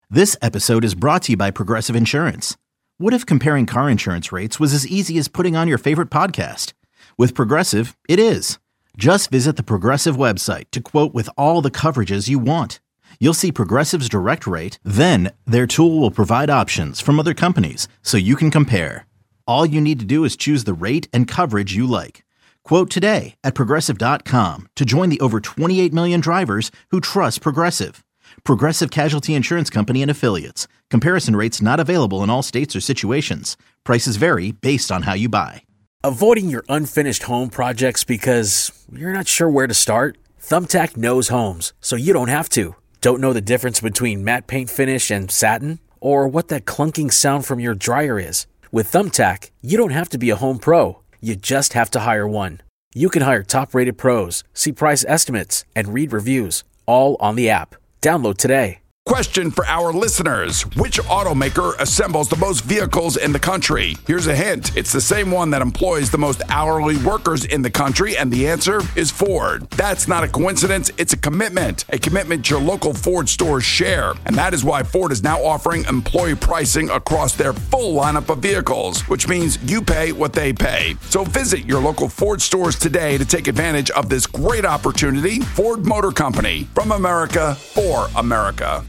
This episode is brought to you by Progressive Insurance. What if comparing car insurance rates was as easy as putting on your favorite podcast? With Progressive, it is. Just visit the Progressive website to quote with all the coverages you want. You'll see Progressive's direct rate, then their tool will provide options from other companies so you can compare. All you need to do is choose the rate and coverage you like. Quote today at Progressive.com to join the over 28 million drivers who trust Progressive. Progressive Casualty Insurance Company and Affiliates. Comparison rates not available in all states or situations. Prices vary based on how you buy. Avoiding your unfinished home projects because you're not sure where to start? Thumbtack knows homes, so you don't have to. Don't know the difference between matte paint finish and satin? Or what that clunking sound from your dryer is? With Thumbtack, you don't have to be a home pro. You just have to hire one. You can hire top-rated pros, see price estimates, and read reviews, all on the app. Download today. Question for our listeners. Which automaker assembles the most vehicles in the country? Here's a hint. It's the same one that employs the most hourly workers in the country, and the answer is Ford. That's not a coincidence. It's a commitment your local Ford stores share. And that is why Ford is now offering employee pricing across their full lineup of vehicles, which means you pay what they pay. So visit your local Ford stores today to take advantage of this great opportunity. Ford Motor Company, from America for America.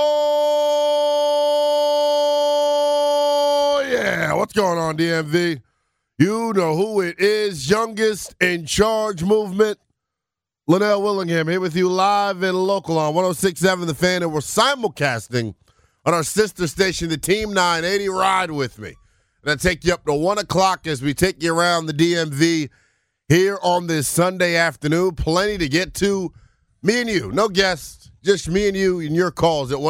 Oh, yeah. What's going on, DMV? You know who it is. Youngest in Charge movement. Linnell Willingham here with you live and local on 106.7 The Fan. And we're simulcasting on our sister station, the Team 980. Ride with me. And I'll take you up to 1 o'clock as we take you around the DMV here on this Sunday afternoon. Plenty to get to. Me and you. No guests. Just me and you and your calls at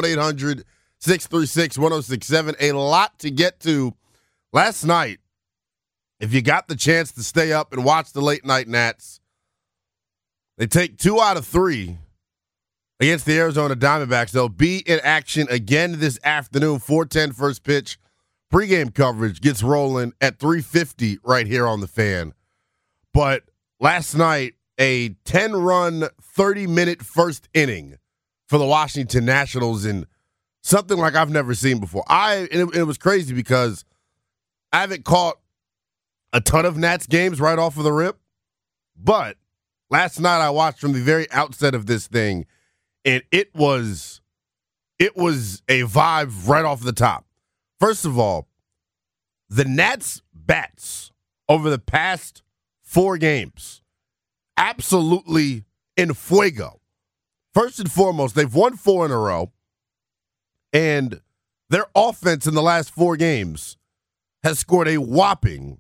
1-800-636-1067. A lot to get to. Last night, if you got the chance to stay up and watch the late night Nats, they take 2 out of 3 against the Arizona Diamondbacks. They'll be in action again this afternoon, 4:10 first pitch. Pre-game coverage gets rolling at 3:50 right here on the Fan. But last night, a 10-run, 30-minute first inning for the Washington Nationals, and something like I've never seen before. It was crazy because I haven't caught a ton of Nats games right off of the rip, but last night I watched from the very outset of this thing, and it was a vibe right off the top. First of all, the Nats bats over the past 4 games, absolutely in fuego. First and foremost, they've won 4 in a row, and their offense in the last 4 games has scored a whopping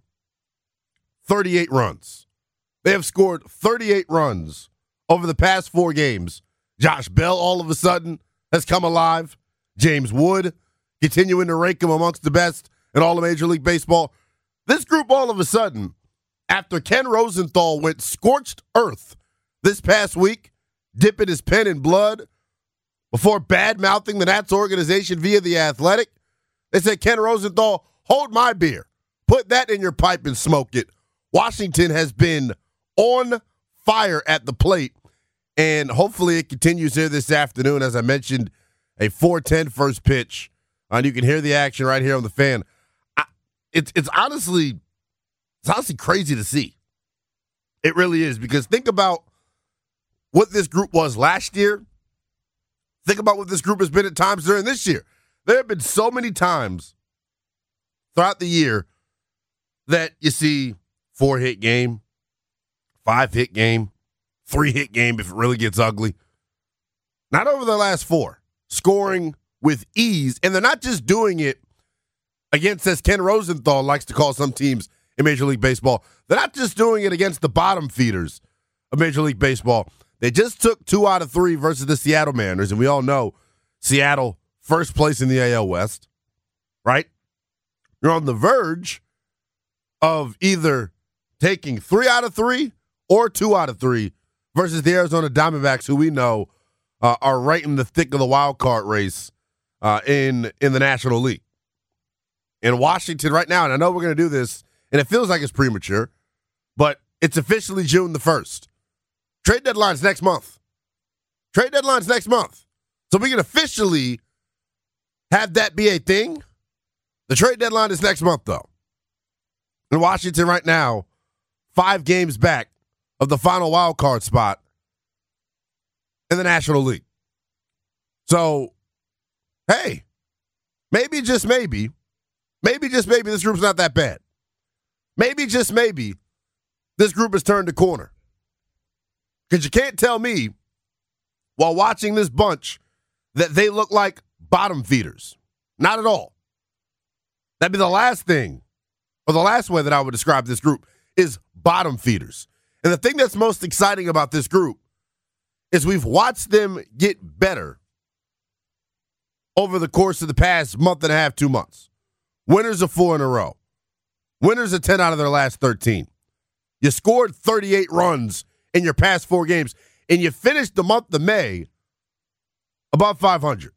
38 runs. They have scored 38 runs over the past 4 games. Josh Bell, all of a sudden, has come alive. James Wood, continuing to rank him amongst the best in all of Major League Baseball. This group, all of a sudden, after Ken Rosenthal went scorched earth this past week, dipping his pen in blood before bad-mouthing the Nats organization via The Athletic, they said, Ken Rosenthal, hold my beer. Put that in your pipe and smoke it. Washington has been on fire at the plate, and hopefully it continues here this afternoon. As I mentioned, a 4:10 first pitch, and you can hear the action right here on the Fan. It's honestly crazy to see. It really is, because think about what this group was last year. Think about what this group has been at times during this year. There have been so many times throughout the year that you see 4-hit game, 5-hit game, 3-hit game if it really gets ugly. Not over the last 4. Scoring with ease. And they're not just doing it against, as Ken Rosenthal likes to call some teams in Major League Baseball, they're not just doing it against the bottom feeders of Major League Baseball. They just took 2 out of 3 versus the Seattle Mariners, and we all know Seattle first place in the AL West, right? You're on the verge of either taking 3 out of 3 or 2 out of 3 versus the Arizona Diamondbacks, who we know are right in the thick of the wild card race in the National League. In Washington right now, and I know we're going to do this, and it feels like it's premature, but it's officially June the 1st. Trade deadline's next month. So we can officially have that be a thing. The trade deadline is next month, though. In Washington right now, 5 games back of the final wild card spot in the National League. So, hey, maybe, just maybe, this group's not that bad. Maybe, just maybe, this group has turned a corner. Because you can't tell me, while watching this bunch, that they look like bottom feeders. Not at all. That'd be the last thing, or the last way that I would describe this group, is bottom feeders. And the thing that's most exciting about this group is we've watched them get better over the course of the past month and a half, 2 months. Winners of 4 in a row. Winners of 10 out of their last 13. You scored 38 runs in your past 4 games, and you finished the month of May above 500.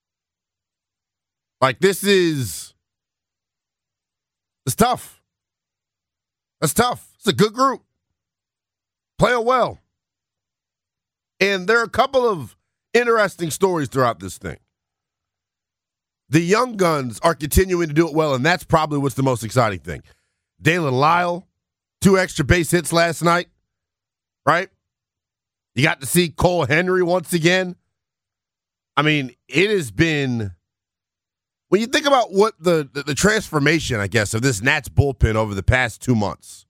Like, this is... It's tough. That's tough. It's a good group. Playing well. And there are a couple of interesting stories throughout this thing. The young guns are continuing to do it well, and that's probably what's the most exciting thing. Dalen Lyle, 2 extra base hits last night, right? You got to see Cole Henry once again. I mean, it has been... When you think about what the transformation, I guess, of this Nats bullpen over the past 2 months.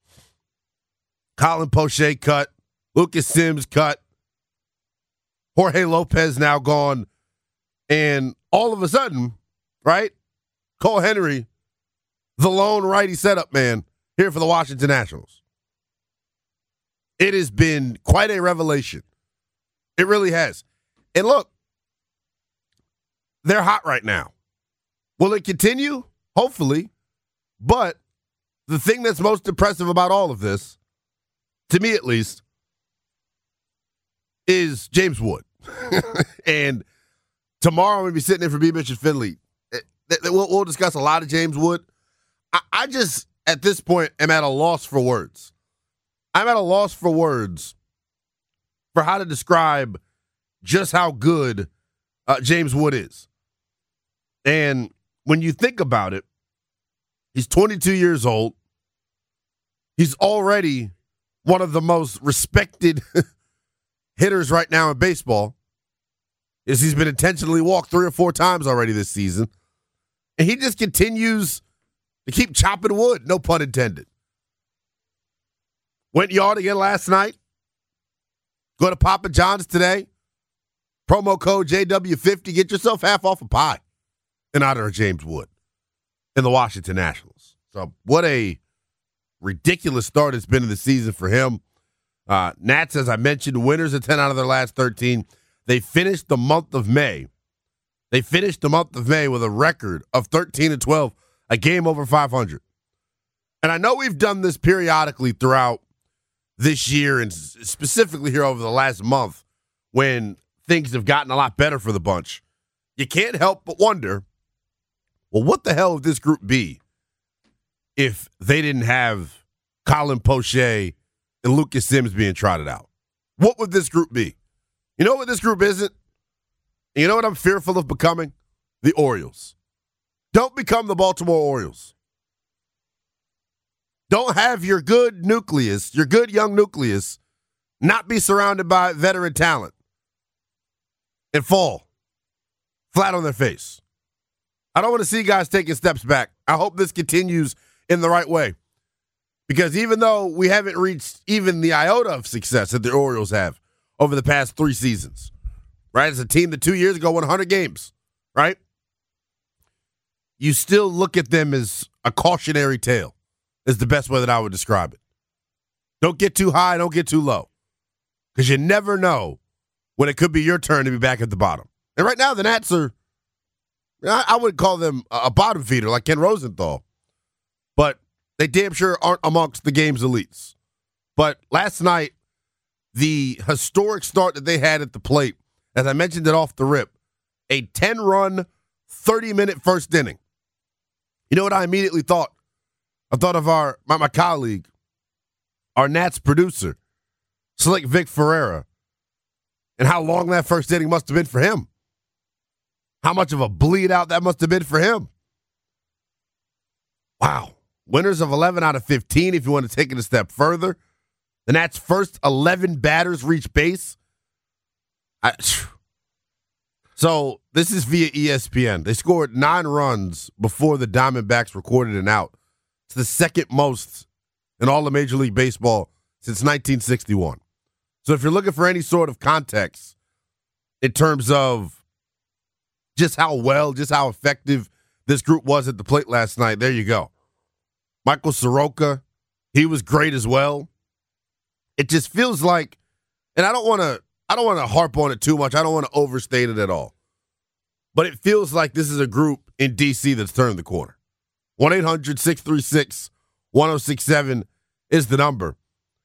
Colin Poche cut. Lucas Sims cut. Jorge Lopez now gone. And all of a sudden, right, Cole Henry, the lone righty setup man, here for the Washington Nationals. It has been quite a revelation. It really has. And look, they're hot right now. Will it continue? Hopefully. But the thing that's most impressive about all of this, to me at least, is James Wood. And tomorrow I'm going to be sitting in for B. Mitch and Finley. We'll discuss a lot of James Wood. I just, at this point, am at a loss for words. I'm at a loss for words for how to describe just how good James Wood is. And when you think about it, he's 22 years old. He's already one of the most respected hitters right now in baseball. He's been intentionally walked 3 or 4 times already this season. And he just continues to keep chopping wood, no pun intended. Went yard again last night. Go to Papa John's today. Promo code JW50. Get yourself half off a pie in honor of James Wood and the Washington Nationals. So what a ridiculous start it's been in the season for him. Nats, as I mentioned, winners of 10 out of their last 13. They finished the month of May. With a record of 13-12, a game over 500. And I know we've done this periodically throughout this year and specifically here over the last month when things have gotten a lot better for the bunch. You can't help but wonder, well, what the hell would this group be if they didn't have Colin Poche and Lucas Sims being trotted out? What would this group be? You know what this group isn't? You know what I'm fearful of becoming? The Orioles. Don't become the Baltimore Orioles. Don't have your good nucleus, your good young nucleus, not be surrounded by veteran talent and fall flat on their face. I don't want to see guys taking steps back. I hope this continues in the right way. Because even though we haven't reached even the iota of success that the Orioles have over the past 3 seasons, right? As a team that 2 years ago won 100 games, right? You still look at them as a cautionary tale is the best way that I would describe it. Don't get too high, don't get too low. Because you never know when it could be your turn to be back at the bottom. And right now, the Nats are, I would call them a bottom feeder like Ken Rosenthal. But they damn sure aren't amongst the game's elites. But last night, the historic start that they had at the plate, as I mentioned it off the rip, a 10-run, 30-minute first inning. You know what I immediately thought? I thought of my colleague, our Nats producer, Slick Vic Ferreira, and how long that first inning must have been for him. How much of a bleed out that must have been for him. Wow. Winners of 11 out of 15, if you want to take it a step further. The Nats' first 11 batters reach base. So this is via ESPN. They scored 9 runs before the Diamondbacks recorded an out. It's the second most in all of Major League Baseball since 1961. So if you're looking for any sort of context in terms of just how effective this group was at the plate last night, there you go. Michael Soroka, he was great as well. It just feels like, and I don't want to harp on it too much. I don't want to overstate it at all. But it feels like this is a group in D.C. that's turned the corner. 1-800-636-1067 is the number.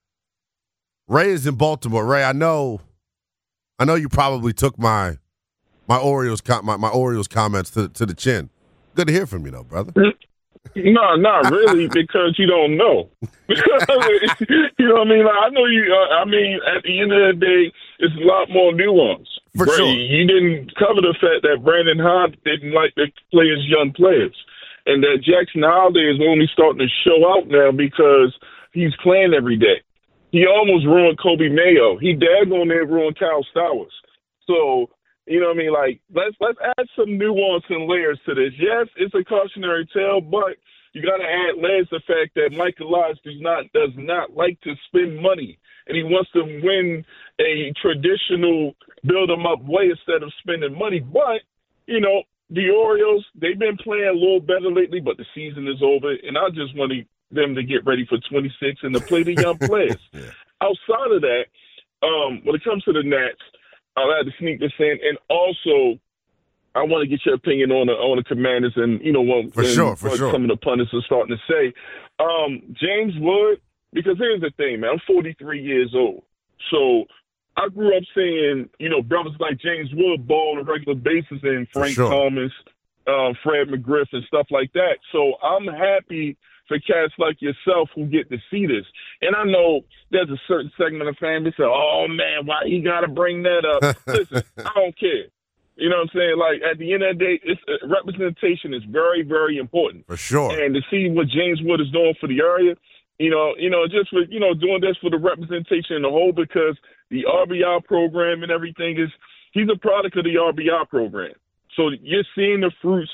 Ray is in Baltimore. Ray, I know you probably took my Orioles comments to the chin. Good to hear from you, though, brother. No, not really, because you don't know. You know what I mean? Like, I know you. At the end of the day, it's a lot more nuance. For sure. You didn't cover the fact that Brandon Hahn didn't like to play his young players, and that Jackson Holliday is only starting to show out now because he's playing every day. He almost ruined Kobe Mayo. He daggone near ruined Kyle Stowers. So, you know what I mean? Like, let's add some nuance and layers to this. Yes, it's a cautionary tale, but you got to add layers to the fact that Mike Elias does not like to spend money, and he wants to win a traditional build-em-up way instead of spending money. But, you know, the Orioles, they've been playing a little better lately, but the season is over, and I just want them to get ready for 26 and to play the young players. Yeah. Outside of that, when it comes to the Nats, I'll have to sneak this in, and also I want to get your opinion on the Commanders, and you know what some of the pundits are starting to say. James Wood, because here's the thing, man, I'm 43 years old, so I grew up seeing brothers like James Wood ball on a regular basis, and Frank Thomas, Fred McGriff, and stuff like that. So I'm happy for cats like yourself who get to see this. And I know there's a certain segment of fans that say, oh, man, why you got to bring that up? Listen, I don't care. You know what I'm saying? Like, at the end of the day, representation is very, very important. For sure. And to see what James Wood is doing for the area, just for, doing this for the representation in the whole, because the RBI program and everything he's a product of the RBI program. So you're seeing the fruits,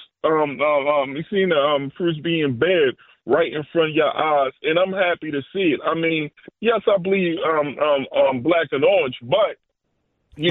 fruits being bared right in front of your eyes, and I'm happy to see it. I mean, yes, I believe black and orange, but I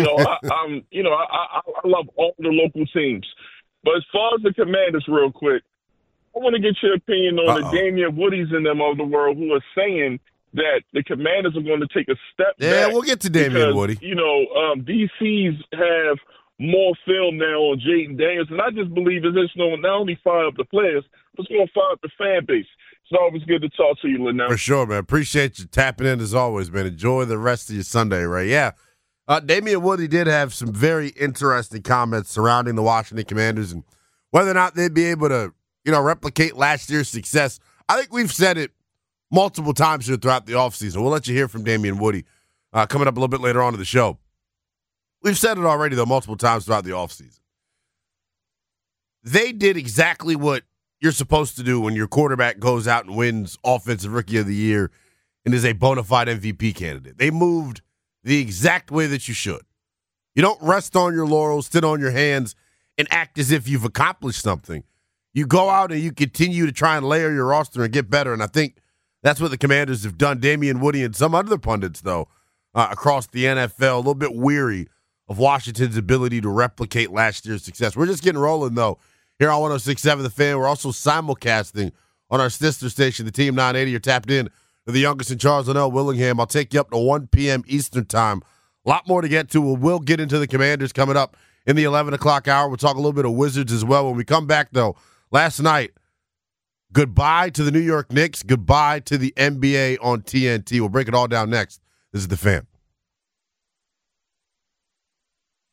love all the local teams. But as far as the Commanders, real quick, I want to get your opinion on the Damian Woodies and them of the world who are saying that the Commanders are going to take a step back. Yeah, we'll get to Damian Woody. DCs have more film now on Jaden Daniels, and I just believe that it's going to not only fire up the players, but it's going to fire up the fan base. It's always good to talk to you, Linnell. For sure, man. Appreciate you tapping in as always, man. Enjoy the rest of your Sunday, right? Yeah. Damian Woody did have some very interesting comments surrounding the Washington Commanders and whether or not they'd be able to, replicate last year's success. I think we've said it multiple times here throughout the offseason. We'll let you hear from Damian Woody coming up a little bit later on in the show. We've said it already, though, multiple times throughout the offseason. They did exactly what you're supposed to do when your quarterback goes out and wins Offensive Rookie of the Year and is a bona fide MVP candidate. They moved the exact way that you should. You don't rest on your laurels, sit on your hands, and act as if you've accomplished something. You go out and you continue to try and layer your roster and get better, and I think that's what the Commanders have done. Damian Woody and some other pundits, though, across the NFL, a little bit weary of Washington's ability to replicate last year's success. We're just getting rolling, though, here on 106.7 The Fan. We're also simulcasting on our sister station, the Team 980. You're tapped in to the youngest in Charles Linnell Willingham. I'll take you up to 1 p.m. Eastern time. A lot more to get to. We'll get into the Commanders coming up in the 11 o'clock hour. We'll talk a little bit of Wizards as well. When we come back, though, last night, goodbye to the New York Knicks. Goodbye to the NBA on TNT. We'll break it all down next. This is The Fan.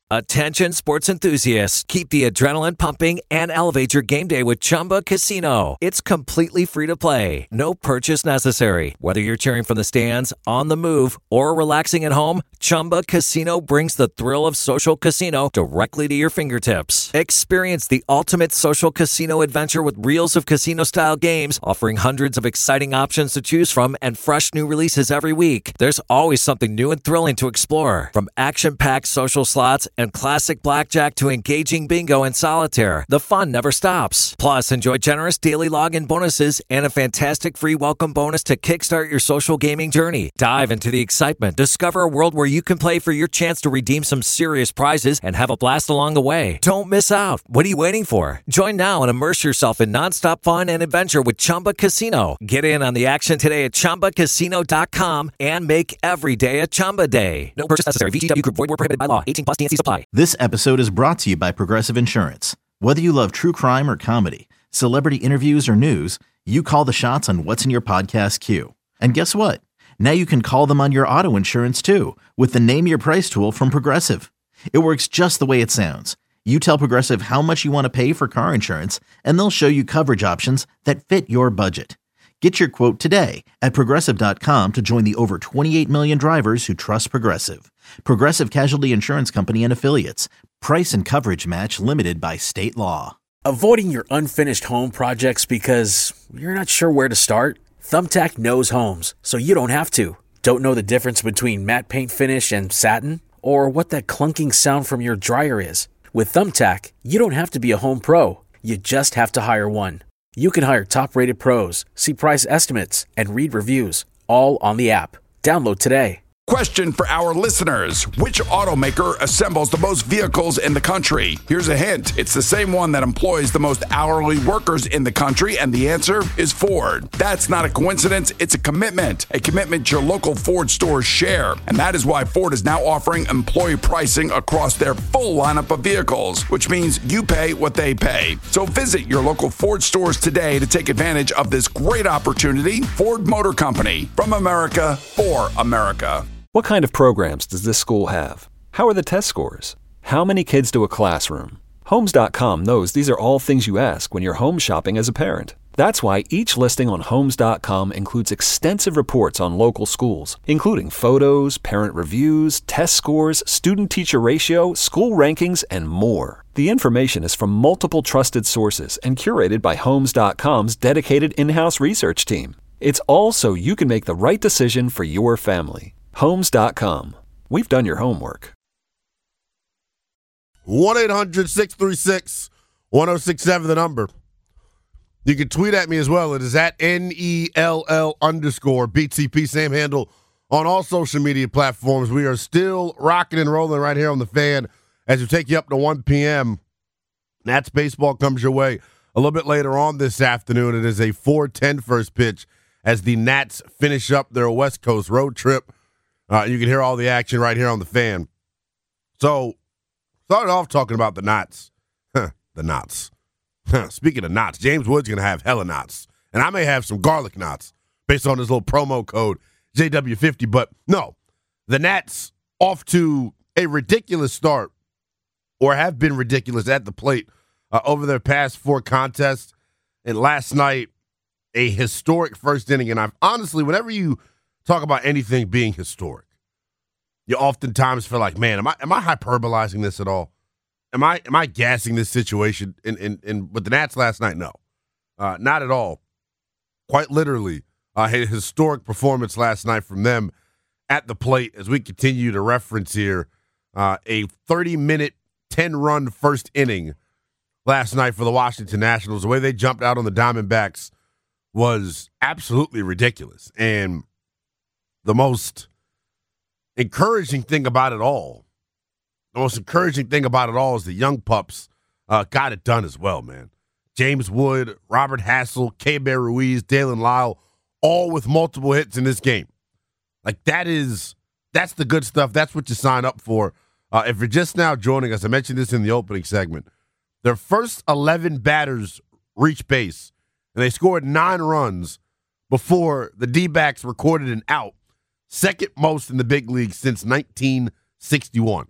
Attention sports enthusiasts, keep the adrenaline pumping and elevate your game day with Chumba Casino. It's completely free to play. No purchase necessary. Whether you're cheering from the stands, on the move, or relaxing at home, Chumba Casino brings the thrill of social casino directly to your fingertips. Experience the ultimate social casino adventure with reels of casino-style games, offering hundreds of exciting options to choose from and fresh new releases every week. There's always something new and thrilling to explore. From action-packed social slots and classic blackjack to engaging bingo and solitaire, the fun never stops. Plus, enjoy generous daily login bonuses and a fantastic free welcome bonus to kickstart your social gaming journey. Dive into the excitement. Discover a world where you can play for your chance to redeem some serious prizes and have a blast along the way. Don't miss out. What are you waiting for? Join now and immerse yourself in nonstop fun and adventure with Chumba Casino. Get in on the action today at ChumbaCasino.com and make every day a Chumba day. No purchase necessary. VGW Group. Void where prohibited by law. 18 plus TNC supply. This episode is brought to you by Progressive Insurance. Whether you love true crime or comedy, celebrity interviews or news, you call the shots on what's in your podcast queue. And guess what? Now you can call them on your auto insurance too with the Name Your Price tool from Progressive. It works just the way it sounds. You tell Progressive how much you want to pay for car insurance, and they'll show you coverage options that fit your budget. Get your quote today at Progressive.com to join the over 28 million drivers who trust Progressive. Progressive Casualty Insurance Company and Affiliates. Price and coverage match limited by state law. Avoiding your unfinished home projects because you're not sure where to start? Thumbtack knows homes, so you don't have to. Don't know the difference between matte paint finish and satin? Or what that clunking sound from your dryer is? With Thumbtack, you don't have to be a home pro. You just have to hire one. You can hire top-rated pros, see price estimates, and read reviews, all on the app. Download today. Question for our listeners. Which automaker assembles the most vehicles in the country? Here's a hint. It's the same one that employs the most hourly workers in the country, and the answer is Ford. That's not a coincidence. It's a commitment your local Ford stores share. And that is why Ford is now offering employee pricing across their full lineup of vehicles, which means you pay what they pay. So visit your local Ford stores today to take advantage of this great opportunity. Ford Motor Company, from America, for America. What kind of programs does this school have? How are the test scores? How many kids do a classroom? Homes.com knows these are all things you ask when you're home shopping as a parent. That's why each listing on Homes.com includes extensive reports on local schools, including photos, parent reviews, test scores, student-teacher ratio, school rankings, and more. The information is from multiple trusted sources and curated by Homes.com's dedicated in-house research team. It's all so you can make the right decision for your family. Homes.com. We've done your homework. 1-800-636-1067, the number. You can tweet at me as well. It is at NELL_BTP. Same handle on all social media platforms. We are still rocking and rolling right here on The Fan as we take you up to 1 p.m. Nats baseball comes your way a little bit later on this afternoon. It is a 4:10 first pitch as the Nats finish up their West Coast road trip. You can hear all the action right here on The Fan. So, started off talking about the knots. The knots. Speaking of knots, James Wood's going to have hella knots. And I may have some garlic knots based on this little promo code, JW50. But no, the Nats off to a ridiculous start, or have been ridiculous at the plate over their past 4 contests. And last night, a historic first inning. And I've honestly, whenever you talk about anything being historic, you oftentimes feel like, man, am I hyperbolizing this at all? Am I gassing this situation in with the Nats last night? No, not at all. Quite literally, a historic performance last night from them at the plate. As we continue to reference here, a 30-minute, 10-run first inning last night for the Washington Nationals. The way they jumped out on the Diamondbacks was absolutely ridiculous. And the most encouraging thing about it all, is the young pups got it done as well, man. James Wood, Robert Hassel, Keibert Ruiz, Dalen Lyle, all with multiple hits in this game. Like, that's the good stuff. That's what you sign up for. If you're just now joining us, I mentioned this in the opening segment. Their first 11 batters reached base, and they scored 9 runs before the D-backs recorded an out, second most in the big league since 1961.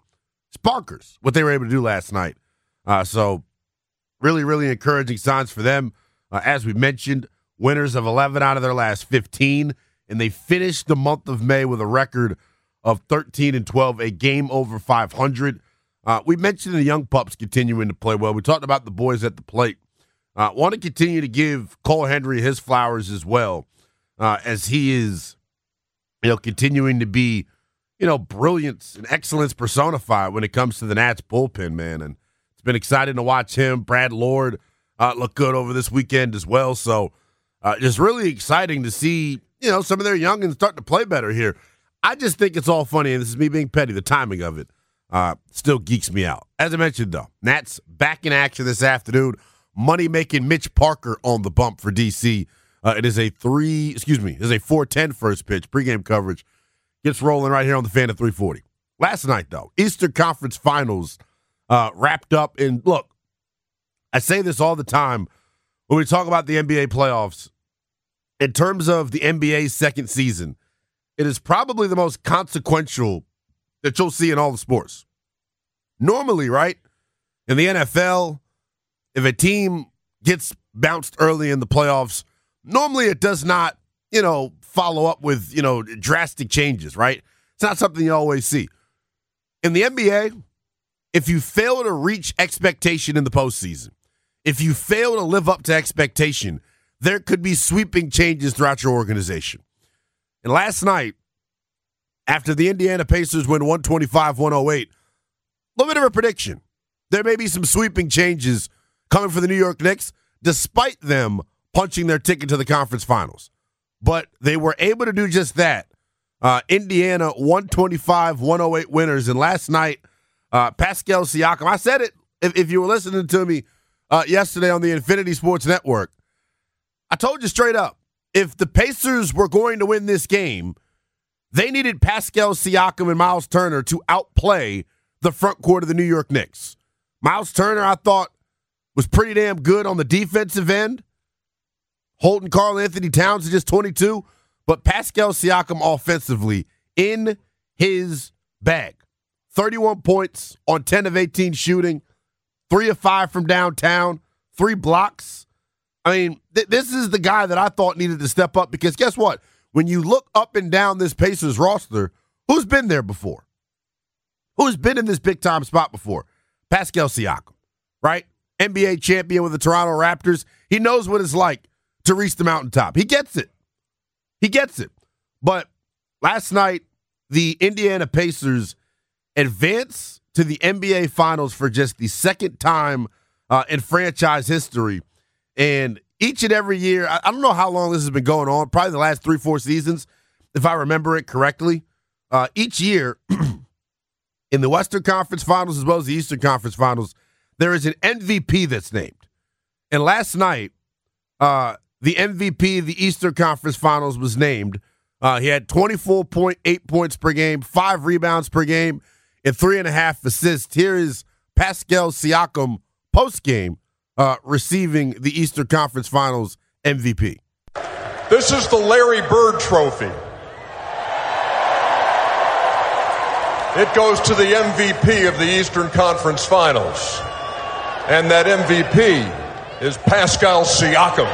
Sparkers, what they were able to do last night. So really, really encouraging signs for them. As we mentioned, winners of 11 out of their last 15, and they finished the month of May with a record of 13-12, a game over 500. We mentioned the young pups continuing to play well. We talked about the boys at the plate. Want to continue to give Cole Henry his flowers as well, as he is, continuing to be, brilliance and excellence personified when it comes to the Nats bullpen, man. And it's been exciting to watch him. Brad Lord look good over this weekend as well. So just really exciting to see, some of their youngins start to play better here. I just think it's all funny, and this is me being petty. The timing of it still geeks me out. As I mentioned, though, Nats back in action this afternoon. Money-making Mitch Parker on the bump for D.C. It is a 4:10 first pitch. Pregame coverage gets rolling right here on the Fan at 340. Last night, though, Eastern Conference Finals wrapped up. And look, I say this all the time when we talk about the NBA playoffs. In terms of the NBA's second season, it is probably the most consequential that you'll see in all the sports. Normally, right, in the NFL, if a team gets bounced early in the playoffs, normally it does not, follow up with, drastic changes, right? It's not something you always see. In the NBA, if you fail to reach expectation in the postseason, if you fail to live up to expectation, there could be sweeping changes throughout your organization. And last night, after the Indiana Pacers win 125-108, a little bit of a prediction. There may be some sweeping changes coming for the New York Knicks, despite them punching their ticket to the conference finals. But they were able to do just that. Indiana 125-108 winners. And last night, Pascal Siakam, I said it if you were listening to me yesterday on the Infinity Sports Network. I told you straight up, if the Pacers were going to win this game, they needed Pascal Siakam and Miles Turner to outplay the front court of the New York Knicks. Miles Turner, I thought, was pretty damn good on the defensive end, holding Karl Anthony Towns to just 22, but Pascal Siakam offensively in his bag. 31 points on 10 of 18 shooting, 3 of 5 from downtown, 3 blocks. I mean, this is the guy that I thought needed to step up because guess what? When you look up and down this Pacers roster, who's been there before? Who's been in this big-time spot before? Pascal Siakam, right? NBA champion with the Toronto Raptors. He knows what it's like to reach the mountaintop. He gets it. He gets it. But last night, the Indiana Pacers advance to the NBA Finals for just the second time in franchise history. And each and every year, I don't know how long this has been going on, probably the last 3-4 seasons, if I remember it correctly. Each year, in the Western Conference Finals as well as the Eastern Conference Finals, there is an MVP that's named. And last night, the MVP of the Eastern Conference Finals was named. He had 24.8 points per game, 5 rebounds per game, and 3.5 assists. Here is Pascal Siakam post-game receiving the Eastern Conference Finals MVP. This is the Larry Bird Trophy. It goes to the MVP of the Eastern Conference Finals. And that MVP is Pascal Siakam.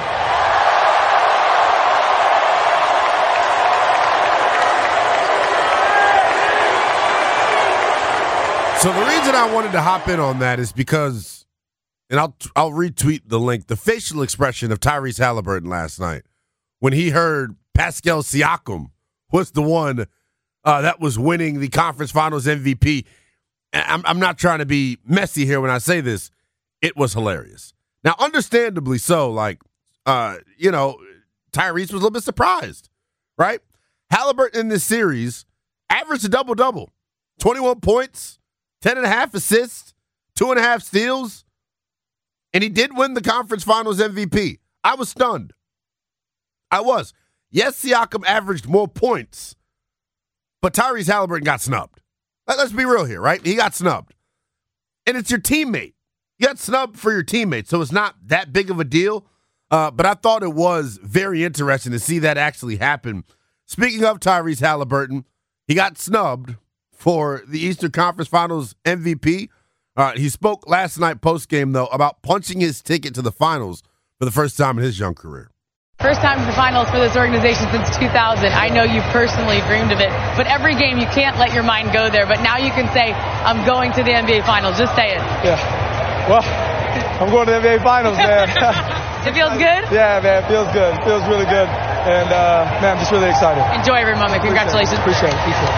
So the reason I wanted to hop in on that is because, and I'll retweet the link, the facial expression of Tyrese Halliburton last night when he heard Pascal Siakam was the one that was winning the conference finals MVP. I'm not trying to be messy here when I say this. It was hilarious. Now, understandably so, Tyrese was a little bit surprised, right? Halliburton in this series averaged a double-double, 21 points, 10.5 assists, 2.5 steals, and he did win the conference finals MVP. I was stunned. I was. Yes, Siakam averaged more points, but Tyrese Halliburton got snubbed. Let's be real here, right? He got snubbed. And it's your teammate. You got snubbed for your teammate, so it's not that big of a deal. But I thought it was very interesting to see that actually happen. Speaking of Tyrese Halliburton, he got snubbed for the Eastern Conference Finals MVP. He spoke last night post-game, though, about punching his ticket to the finals for the first time in his young career. First time in the finals for this organization since 2000. I know you personally dreamed of it, but every game you can't let your mind go there. But now you can say, I'm going to the NBA Finals. Just say it. Yeah. Well, I'm going to the NBA Finals, man. It feels good? Yeah, man, it feels good. It feels really good. And, man, I'm just really excited. Enjoy every moment. Congratulations. Appreciate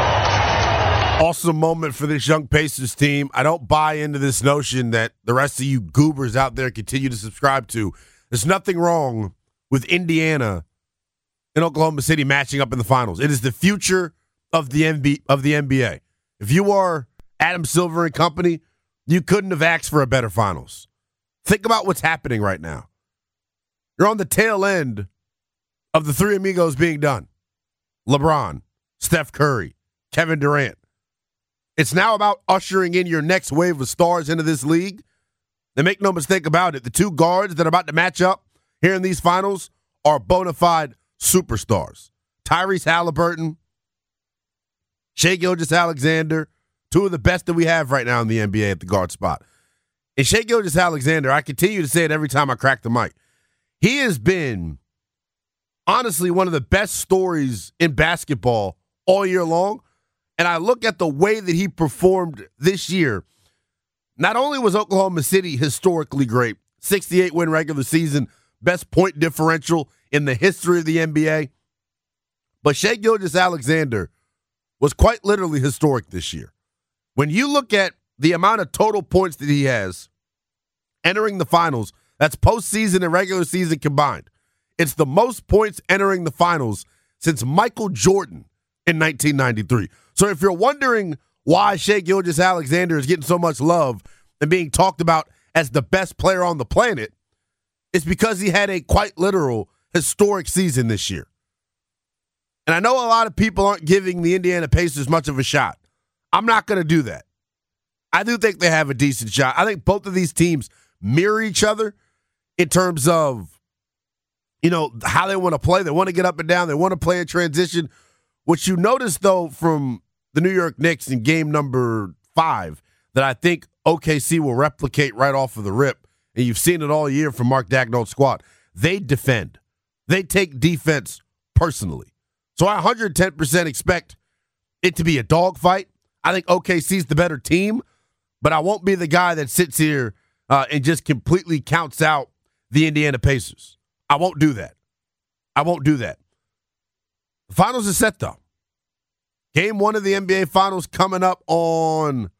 it. Awesome moment for this young Pacers team. I don't buy into this notion that the rest of you goobers out there continue to subscribe to. There's nothing wrong with Indiana and Oklahoma City matching up in the finals. It is the future of the NBA. If you are Adam Silver and company, you couldn't have asked for a better finals. Think about what's happening right now. You're on the tail end of the three amigos being done. LeBron, Steph Curry, Kevin Durant. It's now about ushering in your next wave of stars into this league. And make no mistake about it, the two guards that are about to match up here in these finals are bona fide superstars. Tyrese Halliburton, Shai Gilgeous-Alexander, two of the best that we have right now in the NBA at the guard spot. And Shai Gilgeous-Alexander, I continue to say it every time I crack the mic, he has been honestly one of the best stories in basketball all year long. And I look at the way that he performed this year. Not only was Oklahoma City historically great, 68-win regular season, best point differential in the history of the NBA, but Shai Gilgeous-Alexander was quite literally historic this year. When you look at the amount of total points that he has entering the finals, that's postseason and regular season combined. It's the most points entering the finals since Michael Jordan in 1993. So if you're wondering why Shai Gilgeous-Alexander is getting so much love and being talked about as the best player on the planet, it's because he had a quite literal historic season this year. And I know a lot of people aren't giving the Indiana Pacers much of a shot. I'm not going to do that. I do think they have a decent shot. I think both of these teams mirror each other in terms of, you know, how they want to play. They want to get up and down. They want to play in transition. What you notice, though, from the New York Knicks in game number 5 that I think OKC will replicate right off of the rip, and you've seen it all year from Mark Daigneault's squad, they defend. They take defense personally. So I 110% expect it to be a dogfight. I think OKC's the better team, but I won't be the guy that sits here and just completely counts out the Indiana Pacers. I won't do that. I won't do that. The finals are set, though. Game 1 of the NBA Finals coming up on,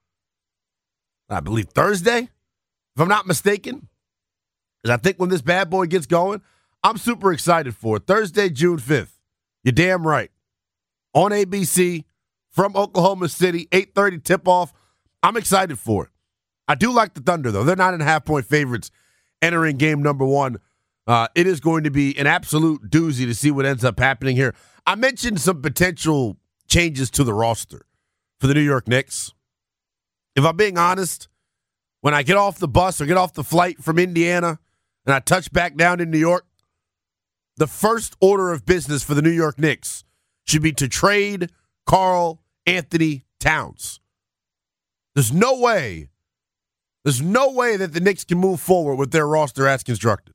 I believe, Thursday, if I'm not mistaken. Because I think when this bad boy gets going, I'm super excited for it. Thursday, June 5th. You're damn right. On ABC from Oklahoma City, 8:30 tip-off. I'm excited for it. I do like the Thunder, though. They're 9.5-point favorites entering game number 1. It is going to be an absolute doozy to see what ends up happening here. I mentioned some potential changes to the roster for the New York Knicks. If I'm being honest, when I get off the bus or get off the flight from Indiana and I touch back down in New York, the first order of business for the New York Knicks should be to trade Karl Anthony Towns. There's no way that the Knicks can move forward with their roster as constructed.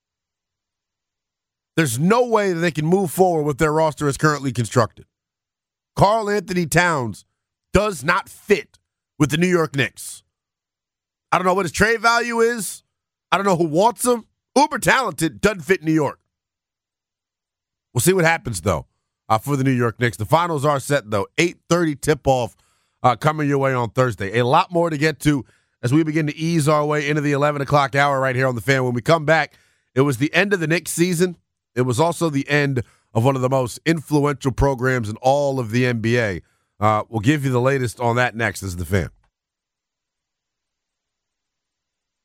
There's no way that they can move forward with their roster as currently constructed. Karl Anthony Towns does not fit with the New York Knicks. I don't know what his trade value is. I don't know who wants him. Uber talented, doesn't fit New York. We'll see what happens, though, for the New York Knicks. The finals are set, though. 8:30 tip-off coming your way on Thursday. A lot more to get to as we begin to ease our way into the 11 o'clock hour right here on The Fan. When we come back, it was the end of the Knicks season. It was also the end of one of the most influential programs in all of the NBA. We'll give you the latest on that next as The Fan.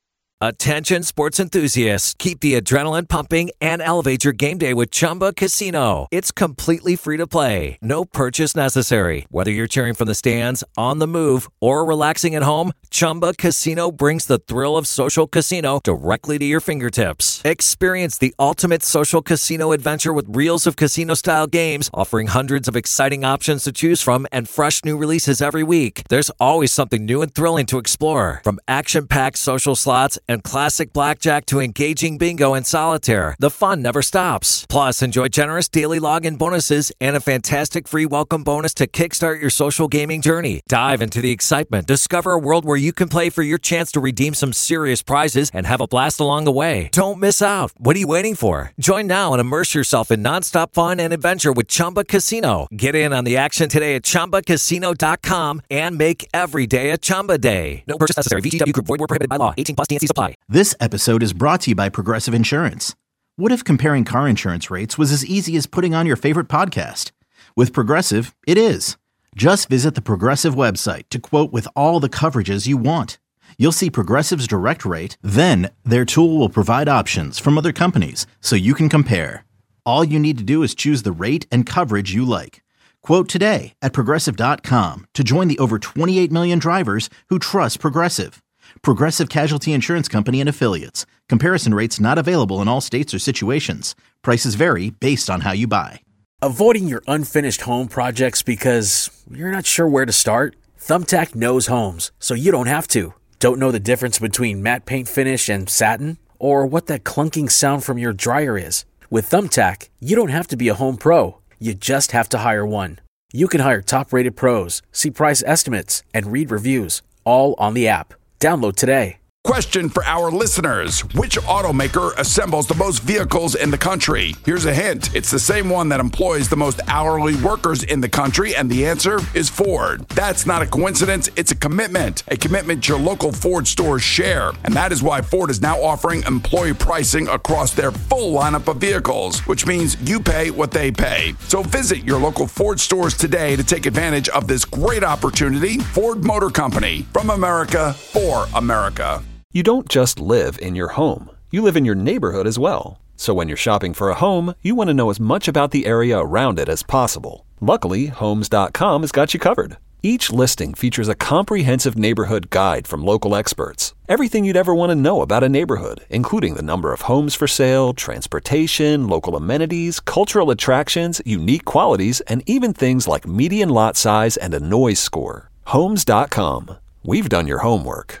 Attention sports enthusiasts, keep the adrenaline pumping and elevate your game day with Chumba Casino. It's completely free to play. No purchase necessary. Whether you're cheering from the stands, on the move, or relaxing at home, Chumba Casino brings the thrill of social casino directly to your fingertips. Experience the ultimate social casino adventure with reels of casino-style games, offering hundreds of exciting options to choose from and fresh new releases every week. There's always something new and thrilling to explore. From action-packed social slots and classic blackjack to engaging bingo and solitaire, the fun never stops. Plus, enjoy generous daily login bonuses and a fantastic free welcome bonus to kickstart your social gaming journey. Dive into the excitement, discover a world where you can play for your chance to redeem some serious prizes and have a blast along the way. Don't miss out. What are you waiting for? Join now and immerse yourself in nonstop fun and adventure with Chumba Casino. Get in on the action today at ChumbaCasino.com and make every day a Chumba day. No purchase necessary. VGW Group. Void where prohibited by law. 18+ T&Cs apply. This episode is brought to you by Progressive Insurance. What if comparing car insurance rates was as easy as putting on your favorite podcast? With Progressive, it is. Just visit the Progressive website to quote with all the coverages you want. You'll see Progressive's direct rate, then their tool will provide options from other companies so you can compare. All you need to do is choose the rate and coverage you like. Quote today at Progressive.com to join the over 28 million drivers who trust Progressive. Progressive Casualty Insurance Company and Affiliates. Comparison rates not available in all states or situations. Prices vary based on how you buy. Avoiding your unfinished home projects because you're not sure where to start? Thumbtack knows homes, so you don't have to. Don't know the difference between matte paint finish and satin? Or what that clunking sound from your dryer is? With Thumbtack, you don't have to be a home pro. You just have to hire one. You can hire top-rated pros, see price estimates, and read reviews, all on the app. Download today. Question for our listeners. Which automaker assembles the most vehicles in the country? Here's a hint. It's the same one that employs the most hourly workers in the country, and the answer is Ford. That's not a coincidence. It's a commitment your local Ford stores share. And that is why Ford is now offering employee pricing across their full lineup of vehicles, which means you pay what they pay. So visit your local Ford stores today to take advantage of this great opportunity. Ford Motor Company, from America for America. You don't just live in your home. You live in your neighborhood as well. So when you're shopping for a home, you want to know as much about the area around it as possible. Luckily, Homes.com has got you covered. Each listing features a comprehensive neighborhood guide from local experts. Everything you'd ever want to know about a neighborhood, including the number of homes for sale, transportation, local amenities, cultural attractions, unique qualities, and even things like median lot size and a noise score. Homes.com. We've done your homework.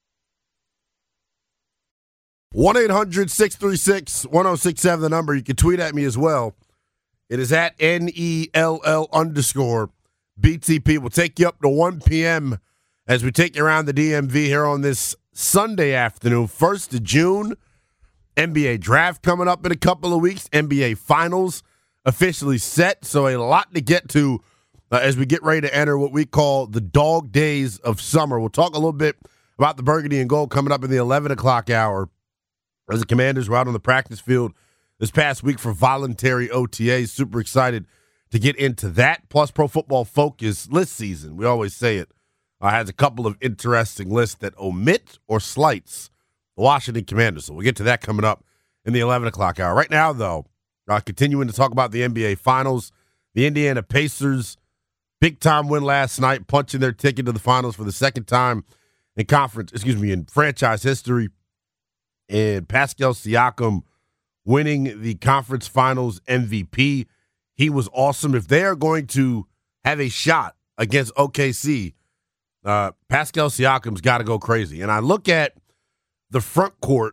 1-800-636-1067, the number. You can tweet at me as well. It is at NELL_BTP. We'll take you up to 1 p.m. as we take you around the DMV here on this Sunday afternoon, 1st of June. NBA draft coming up in a couple of weeks. NBA finals officially set. So a lot to get to as we get ready to enter what we call the dog days of summer. We'll talk a little bit about the burgundy and gold coming up in the 11 o'clock hour. As the Commanders were out on the practice field this past week for voluntary OTAs. Super excited to get into that. Plus, Pro Football Focus list season, we always say it, has a couple of interesting lists that omit or slights the Washington Commanders. So we'll get to that coming up in the 11 o'clock hour. Right now, though, continuing to talk about the NBA Finals, the Indiana Pacers, big-time win last night, punching their ticket to the Finals for the second time in franchise history. And Pascal Siakam winning the conference finals MVP. He was awesome. If they are going to have a shot against OKC, Pascal Siakam's got to go crazy. And I look at the front court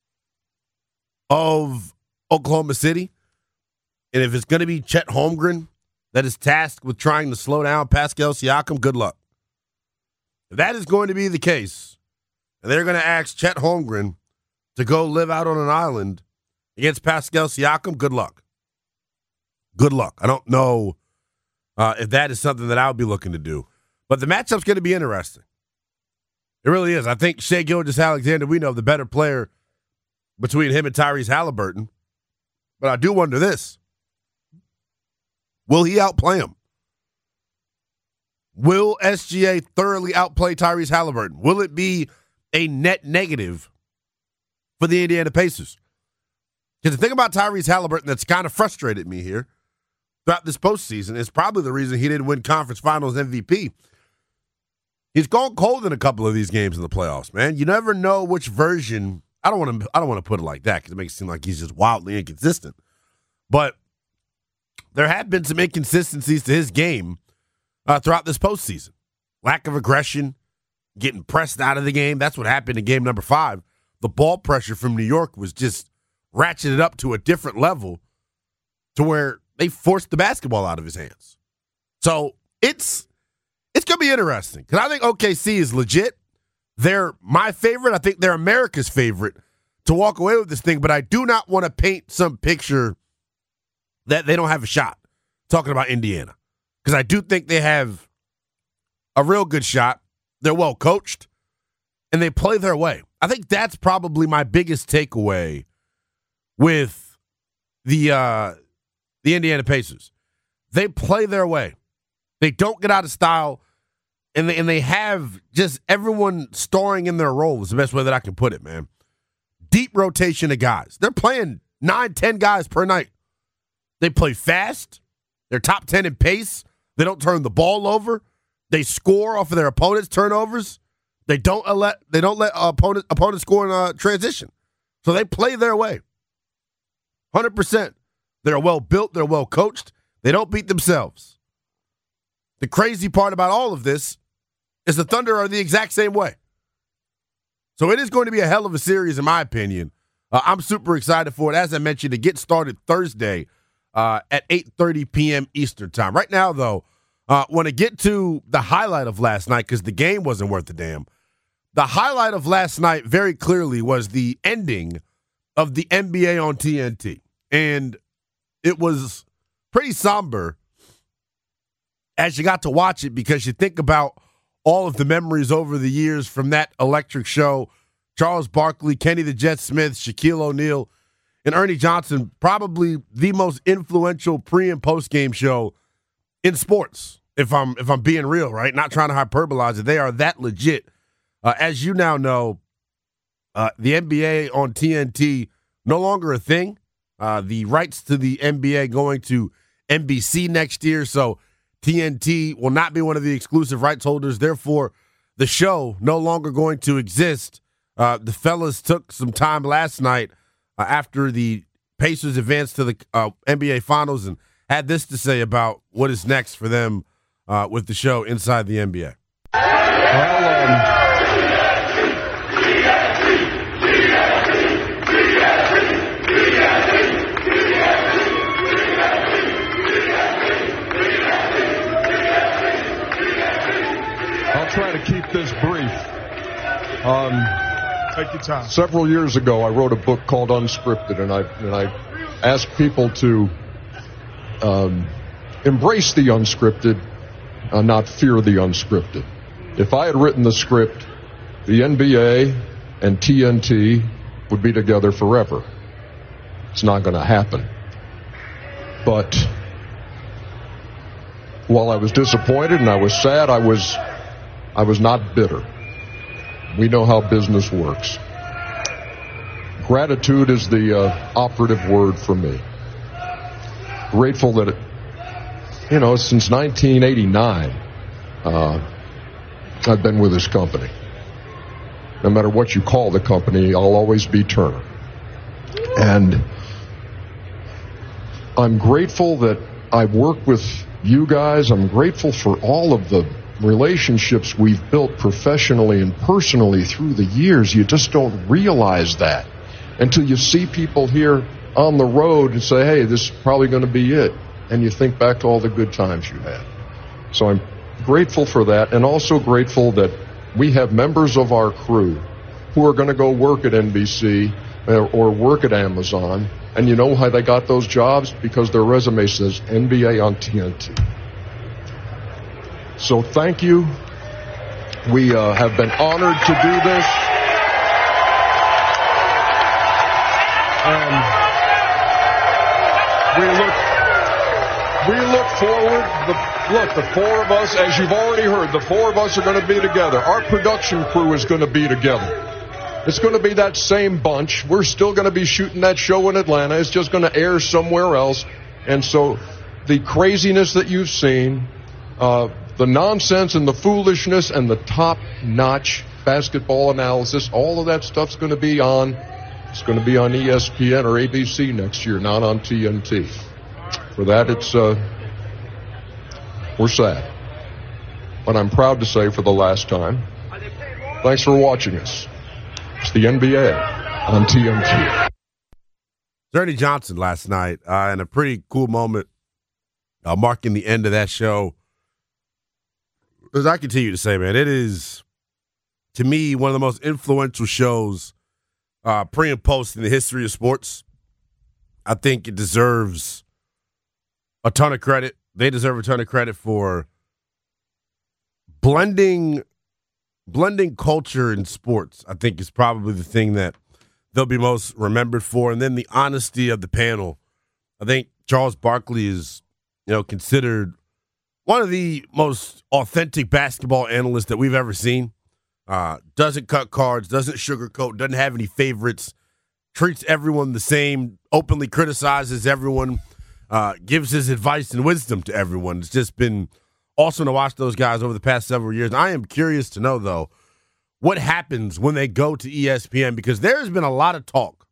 of Oklahoma City, and if it's going to be Chet Holmgren that is tasked with trying to slow down Pascal Siakam, good luck. If that is going to be the case, and they're going to ask Chet Holmgren to go live out on an island against Pascal Siakam, good luck. Good luck. I don't know if that is something that I would be looking to do. But the matchup's going to be interesting. It really is. I think Shai Gilgeous-Alexander, we know the better player between him and Tyrese Halliburton. But I do wonder this. Will he outplay him? Will SGA thoroughly outplay Tyrese Halliburton? Will it be a net negative for the Indiana Pacers. Because the thing about Tyrese Halliburton that's kind of frustrated me here throughout this postseason is probably the reason he didn't win Conference Finals MVP. He's gone cold in a couple of these games in the playoffs, man. You never know which version. I don't want to put it like that because it makes it seem like he's just wildly inconsistent. But there have been some inconsistencies to his game throughout this postseason. Lack of aggression, getting pressed out of the game. That's what happened in game number 5. The ball pressure from New York was just ratcheted up to a different level to where they forced the basketball out of his hands. So it's going to be interesting because I think OKC is legit. They're my favorite. I think they're America's favorite to walk away with this thing, but I do not want to paint some picture that they don't have a shot talking about Indiana because I do think they have a real good shot. They're well coached, and they play their way. I think that's probably my biggest takeaway with the Indiana Pacers. They play their way. They don't get out of style, and they have just everyone starring in their role is the best way that I can put it, man. Deep rotation of guys. They're playing 9-10 guys per night. They play fast. They're top 10 in pace. They don't turn the ball over. They score off of their opponents' turnovers. They don't let opponents score in transition. So they play their way. 100%. They're well built. They're well coached. They don't beat themselves. The crazy part about all of this is the Thunder are the exact same way. So it is going to be a hell of a series, in my opinion. I'm super excited for it. As I mentioned, to get started Thursday at 8:30 p.m. Eastern time. Right now, though, want to get to the highlight of last night because the game wasn't worth a damn. The highlight of last night very clearly was the ending of the NBA on TNT. And it was pretty somber as you got to watch it because you think about all of the memories over the years from that electric show. Charles Barkley, Kenny the Jet Smith, Shaquille O'Neal, and Ernie Johnson, probably the most influential pre- and post-game show in sports, if I'm being real, right? Not trying to hyperbolize it. They are that legit. As you now know, the NBA on TNT no longer a thing. The rights to the NBA going to NBC next year, so TNT will not be one of the exclusive rights holders. Therefore, the show no longer going to exist. The fellas took some time last night after the Pacers advanced to the NBA Finals and had this to say about what is next for them with the show Inside the NBA. I'll try to keep this brief. Take your time. Several years ago, I wrote a book called Unscripted, and I asked people to embrace the unscripted, not fear the unscripted. If I had written the script, the NBA and TNT would be together forever. It's not going to happen. But while I was disappointed and I was sad, I was not bitter. We know how business works. Gratitude is the operative word for me. Grateful that, since 1989, I've been with this company. No matter what you call the company, I'll always be Turner. And I'm grateful that I work with you guys. I'm grateful for all of the relationships we've built professionally and personally through the years. You just don't realize that until you see people here on the road and say, hey, this is probably going to be it. And you think back to all the good times you had. So I'm grateful for that, and also grateful that we have members of our crew who are going to go work at NBC or work at Amazon. And you know how they got those jobs? Because their resume says NBA on TNT. So thank you. We have been honored to do this. And we look forward. The four of us, as you've already heard, the four of us are going to be together. Our production crew is going to be together. It's going to be that same bunch. We're still going to be shooting that show in Atlanta. It's just going to air somewhere else. And so the craziness that you've seen, the nonsense and the foolishness and the top-notch basketball analysis, all of that stuff's going to be on. It's going to be on ESPN or ABC next year, not on TNT. For that, we're sad. But I'm proud to say for the last time, thanks for watching us. It's the NBA on TNT. Ernie Johnson last night, and a pretty cool moment marking the end of that show. As I continue to say, man, it is, to me, one of the most influential shows pre and post in the history of sports. I think it deserves a ton of credit. They deserve a ton of credit for blending culture and sports. I think is probably the thing that they'll be most remembered for. And then the honesty of the panel. I think Charles Barkley is, considered one of the most authentic basketball analysts that we've ever seen. Doesn't cut cards, doesn't sugarcoat, doesn't have any favorites, treats everyone the same, openly criticizes everyone, gives his advice and wisdom to everyone. It's just been awesome to watch those guys over the past several years. I am curious to know, though, what happens when they go to ESPN, because there's been a lot of talk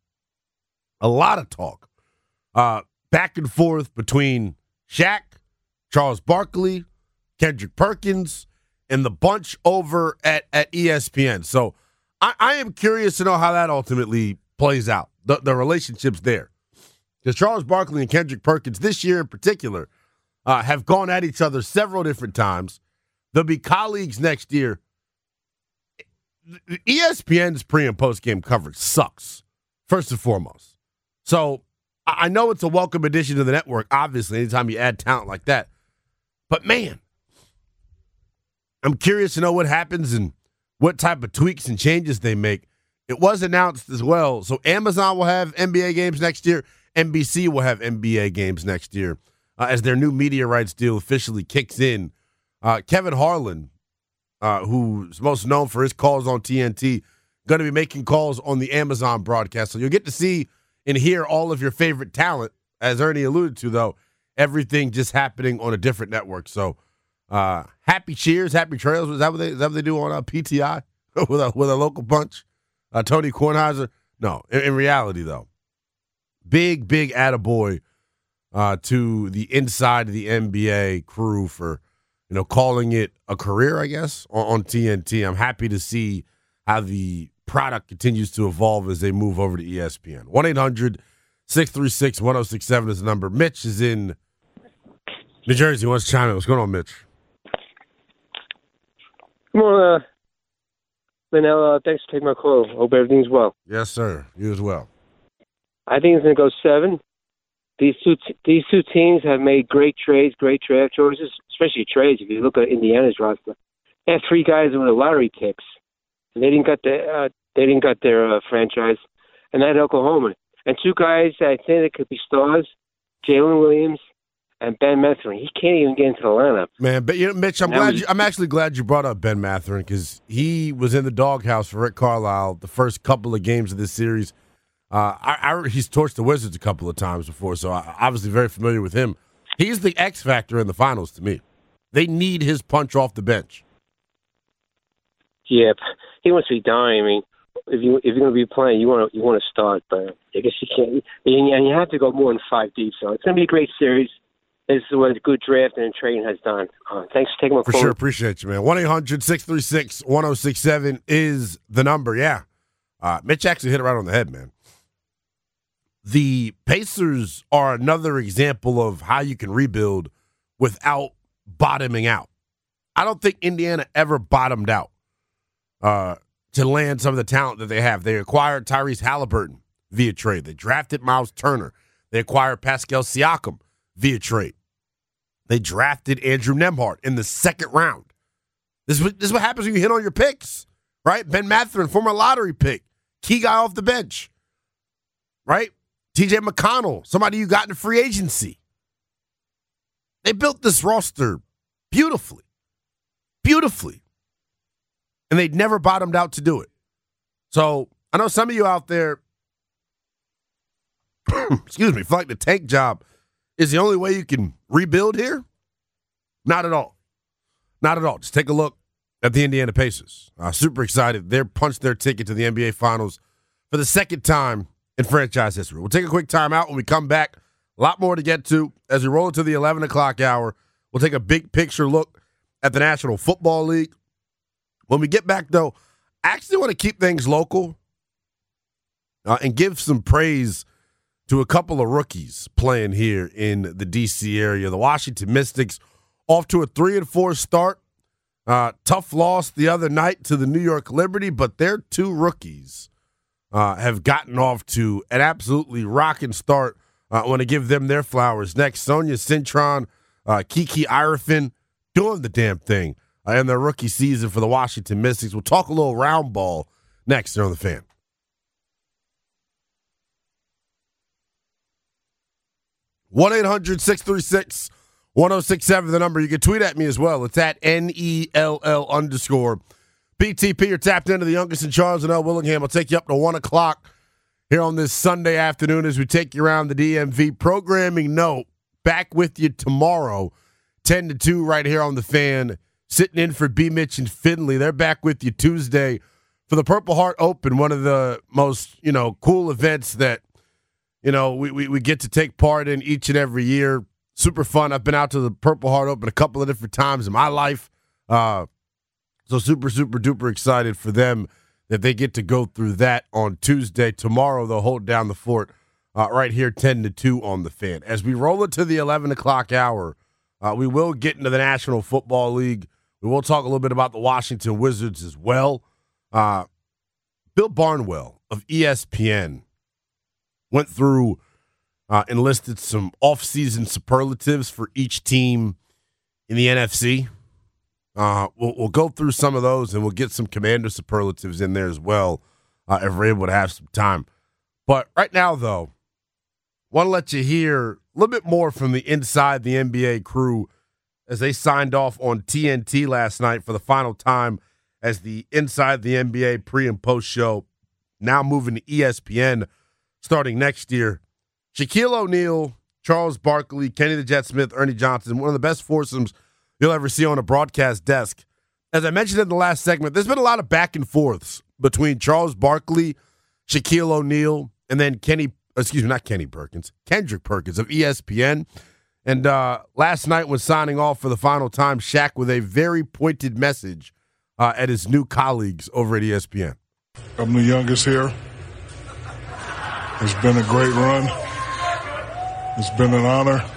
back and forth between Shaq, Charles Barkley, Kendrick Perkins, and the bunch over at ESPN. So I am curious to know how that ultimately plays out, the relationships there. Because Charles Barkley and Kendrick Perkins this year in particular have gone at each other several different times. They'll be colleagues next year. ESPN's pre- and post-game coverage sucks, first and foremost. So I know it's a welcome addition to the network, obviously, anytime you add talent like that. But, man, I'm curious to know what happens and what type of tweaks and changes they make. It was announced as well. So Amazon will have NBA games next year. NBC will have NBA games next year as their new media rights deal officially kicks in. Kevin Harlan, who's most known for his calls on TNT, going to be making calls on the Amazon broadcast. So you'll get to see and hear all of your favorite talent. As Ernie alluded to, though, everything just happening on a different network. So happy cheers, happy trails. Is that what they do on PTI with a local bunch? Tony Kornheiser? No, in reality, though, big attaboy to the inside of the NBA crew for calling it a career, I guess, on TNT. I'm happy to see how the product continues to evolve as they move over to ESPN. 1-800-636-1067 is the number. Mitch is in New Jersey. He wants to chime in. What's going on, Mitch? Come on, Linnell. Thanks for taking my call. Hope everything's well. Yes, sir. You as well. I think it's going to go 7. These two teams have made great trades, great draft choices, especially trades. If you look at Indiana's roster, they had 3 guys with lottery picks, and they didn't got their franchise. And they had Oklahoma, and 2 guys that I think that could be stars: Jalen Williams and Ben Mathurin. He can't even get into the lineup. Man, but Mitch, I'm actually glad you brought up Ben Mathurin because he was in the doghouse for Rick Carlisle the first couple of games of this series. He's torched the Wizards a couple of times before, so I'm obviously very familiar with him. He's the X factor in the finals to me. They need his punch off the bench. Yeah, he must be dying. I mean, if you're going to be playing, you want to start, but I guess you can't. And you have to go more than 5 deep. So it's going to be a great series. This is what a good draft and trading has done. Thanks for taking my call. For sure, appreciate you, man. 1-800-636-1067 is the number. Yeah, Mitch actually hit it right on the head, man. The Pacers are another example of how you can rebuild without bottoming out. I don't think Indiana ever bottomed out to land some of the talent that they have. They acquired Tyrese Halliburton via trade. They drafted Miles Turner. They acquired Pascal Siakam via trade. They drafted Andrew Nembhard in the 2nd round. This is what happens when you hit on your picks, right? Ben Mathurin, former lottery pick, key guy off the bench, right? TJ McConnell, somebody you got in free agency. They built this roster beautifully. And they'd never bottomed out to do it. So I know some of you out there, excuse me, feel like the tank job is the only way you can rebuild here. Not at all. Not at all. Just take a look at the Indiana Pacers. Super excited. They're punched their ticket to the NBA Finals for the second time in franchise history. We'll take a quick time out. When we come back, a lot more to get to. As we roll into the 11 o'clock hour, we'll take a big picture look at the National Football League. When we get back, though, I actually want to keep things local and give some praise to a couple of rookies playing here in the D.C. area. The Washington Mystics off to a 3-4 start. Tough loss the other night to the New York Liberty, but their two rookies have gotten off to an absolutely rocking start. I want to give them their flowers. Next, Sonia Cintron, Kiki Irefin doing the damn thing in their rookie season for the Washington Mystics. We'll talk a little round ball next here on The Fan. 1-800-636-1067, the number. You can tweet at me as well. It's at NELL_PTP. You're tapped into the youngest in Charles and L. Willingham. I'll take you up to 1 o'clock here on this Sunday afternoon as we take you around the DMV. Programming note, back with you tomorrow, 10 to 2 right here on The Fan. Sitting in for B. Mitch and Finley. They're back with you Tuesday for the Purple Heart Open, one of the most, cool events that, we get to take part in each and every year. Super fun. I've been out to the Purple Heart Open a couple of different times in my life. So super, super duper excited for them that they get to go through that on Tuesday. Tomorrow they'll hold down the fort right here 10 to 2 on The Fan. As we roll into the 11 o'clock hour, we will get into the National Football League. We will talk a little bit about the Washington Wizards as well. Bill Barnwell of ESPN went through and listed some off-season superlatives for each team in the NFC. We'll go through some of those, and we'll get some Commander superlatives in there as well if we're able to have some time. But right now, though, want to let you hear a little bit more from the Inside the NBA crew as they signed off on TNT last night for the final time as the Inside the NBA pre- and post show, now moving to ESPN starting next year. Shaquille O'Neal, Charles Barkley, Kenny the Jet Smith, Ernie Johnson, one of the best foursomes you'll ever see on a broadcast desk. As I mentioned in the last segment, there's been a lot of back and forths between Charles Barkley, Shaquille O'Neal, and then Kendrick Perkins of ESPN. And last night when signing off for the final time, Shaq with a very pointed message at his new colleagues over at ESPN. I'm the youngest here. It's been a great run. It's been an honor.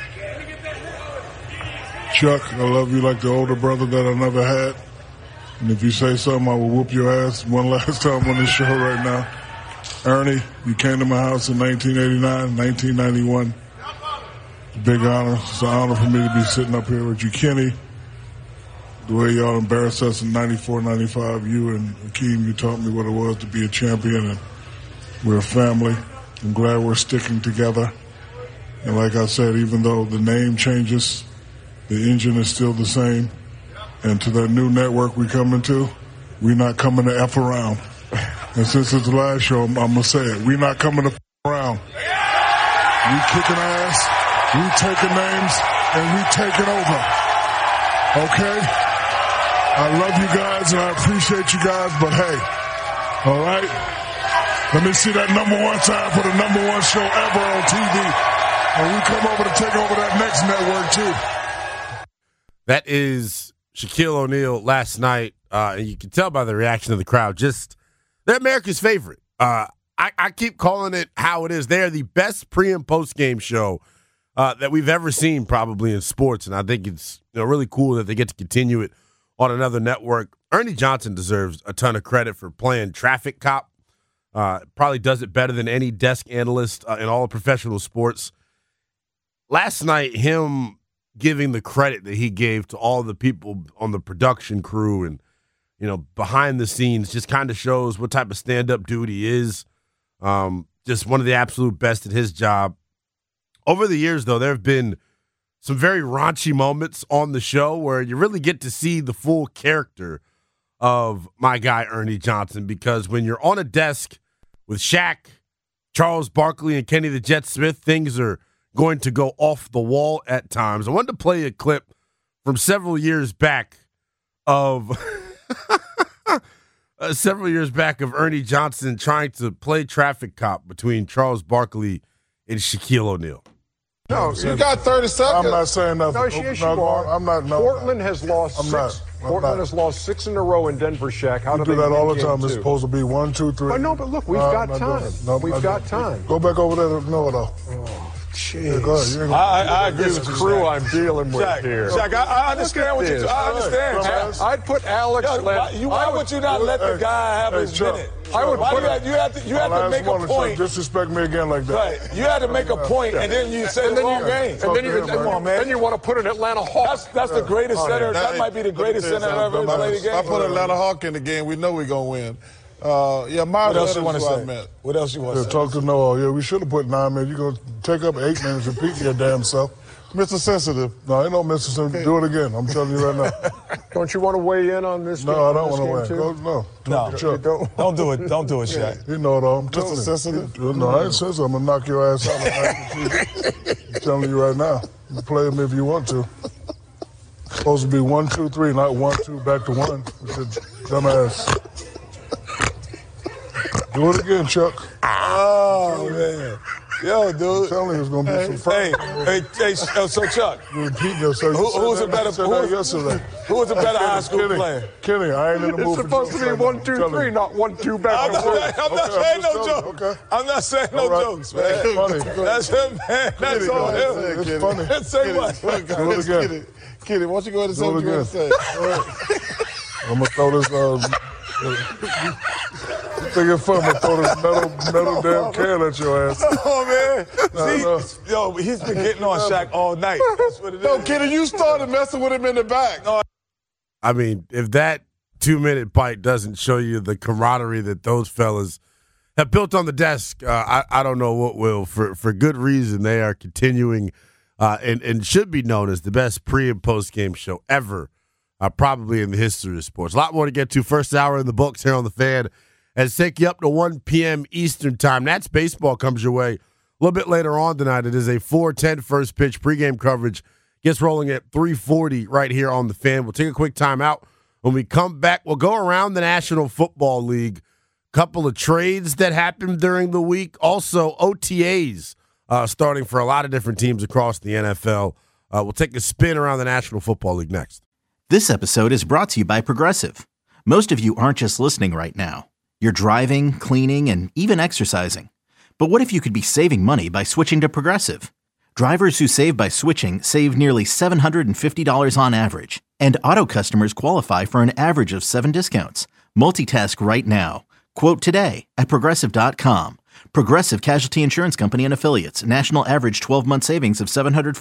Chuck, I love you like the older brother that I never had. And if you say something, I will whoop your ass one last time on this show right now. Ernie, you came to my house in 1989, 1991. It's a big honor. It's an honor for me to be sitting up here with you. Kenny, the way y'all embarrassed us in 94, 95, you and Akeem, you taught me what it was to be a champion, and we're a family. I'm glad we're sticking together. And like I said, even though the name changes, the engine is still the same. And to that new network we coming to, we're not coming to F around. And since it's the last show, I'm going to say it. We're not coming to F around. We kicking ass, we taking names, and we taking over. Okay? I love you guys, and I appreciate you guys, but hey, all right? Let me see that number one time for the number one show ever on TV. And we come over to take over that next network, too. That is Shaquille O'Neal last night, and you can tell by the reaction of the crowd, just they're America's favorite. I keep calling it how it is. They are the best pre- and post-game show that we've ever seen probably in sports, and I think it's really cool that they get to continue it on another network. Ernie Johnson deserves a ton of credit for playing traffic cop. Probably does it better than any desk analyst in all of professional sports. Last night, him giving the credit that he gave to all the people on the production crew and, behind the scenes just kind of shows what type of stand-up dude he is. Just one of the absolute best at his job. Over the years, though, there have been some very raunchy moments on the show where you really get to see the full character of my guy Ernie Johnson, because when you're on a desk with Shaq, Charles Barkley, and Kenny the Jet Smith, things are going to go off the wall at times. I wanted to play a clip from several years back of Ernie Johnson trying to play traffic cop between Charles Barkley and Shaquille O'Neal. No, you got 30 seconds. I'm not saying nothing. No, yes, you are. I'm not. No, Portland has lost six. Portland has lost 6 in a row in Denver, Shaq. How do do they that all the win time? game It's two? supposed to be 1, 2, 3. But no, but look, we've got time. No, we've got time. Go back over there to know-it-all. Jeez. Yeah, go ahead. I agree with the crew I'm dealing with Shaq, here. Shaq, I understand what you. I understand. I'd put Alex. Why would you not let the guy have his minute? I would put you had to make a point. Disrespect me again like that. Right. You had to make a point, and then you say the wrong game. And then you want to put an Atlanta Hawk. That's the greatest center. That might be the greatest center I've ever played a game. I put Atlanta Hawk in the game. We know we're gonna win. What else you want to say? What else you want to say? Talk to Noah. Yeah, we should have put 9 minutes. You're going to take up 8 minutes repeating your damn self. Mr. Sensitive. No, ain't no Mr. Sensitive. Do it again. I'm telling you right now. Don't you want to weigh in on this? No, I don't want to weigh in. Don't do it. Don't do it, Shaq. You know it all. I'm Mr. Sensitive. No, I ain't sensitive. I'm going to knock your ass out. I'm telling you right now. You can play me if you want to. It's supposed to be 1, 2, 3, not 1, 2, back to 1. Dumbass. Do it again, Chuck. Oh, man. Yo, dude. I'm telling you, it's going to be some fun. Hey, so Chuck. Repeat yourself. Who's a better high school player? Kenny, I ain't in the mood. It's supposed to be 1, 2, 3, not 1, 2 back. I'm not saying no jokes. Okay. I'm not saying no jokes, man. It's funny. That's him, man. That's all him. It's funny. Say what? Do it again. Kenny, why don't you go ahead and say what you want to say? I'm going to throw this... Think it's fun to throw this metal damn can at your ass. Oh, man. Yo, he's been getting on Shaq all night. That's what it is. No, Kenny, you started messing with him in the back. No. I mean, if that 2-minute bite doesn't show you the camaraderie that those fellas have built on the desk, I don't know what will. For good reason, they are continuing and should be known as the best pre- and post-game show ever, probably in the history of sports. A lot more to get to. First hour in the books here on The Fan. As take you up to 1 p.m. Eastern time. Nats baseball comes your way a little bit later on tonight. It is a 4:10 first pitch pregame coverage. Gets rolling at 3:40 right here on The Fan. We'll take a quick timeout. When we come back, we'll go around the National Football League. Couple of trades that happened during the week. Also, OTAs starting for a lot of different teams across the NFL. We'll take a spin around the National Football League next. This episode is brought to you by Progressive. Most of you aren't just listening right now. You're driving, cleaning, and even exercising. But what if you could be saving money by switching to Progressive? Drivers who save by switching save nearly $750 on average. And auto customers qualify for an average of 7 discounts. Multitask right now. Quote today at Progressive.com. Progressive Casualty Insurance Company and Affiliates. National average 12-month savings of